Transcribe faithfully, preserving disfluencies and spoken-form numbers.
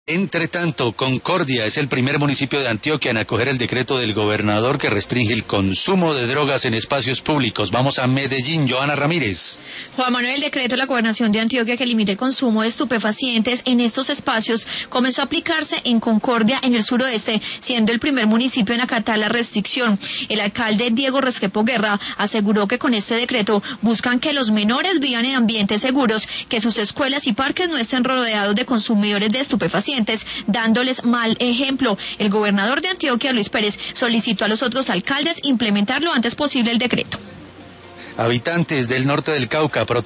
Entre tanto, Concordia es el primer municipio de Antioquia en acoger el decreto del gobernador que restringe el consumo de drogas en espacios públicos. Vamos a Medellín, Joana Ramírez. Juan Manuel, el decreto de la Gobernación de Antioquia que limita el consumo de estupefacientes en estos espacios comenzó a aplicarse en Concordia, en el suroeste, siendo el primer municipio en acatar la restricción. El alcalde Diego Restrepo Guerra aseguró que con este decreto buscan que los menores vivan en ambientes seguros, que sus escuelas y parques no estén rodeados de consumidores de estupefacientes, dándoles mal ejemplo. El gobernador de Antioquia, Luis Pérez, solicitó a los otros alcaldes implementar lo antes posible el decreto. Habitantes del norte del Cauca protestan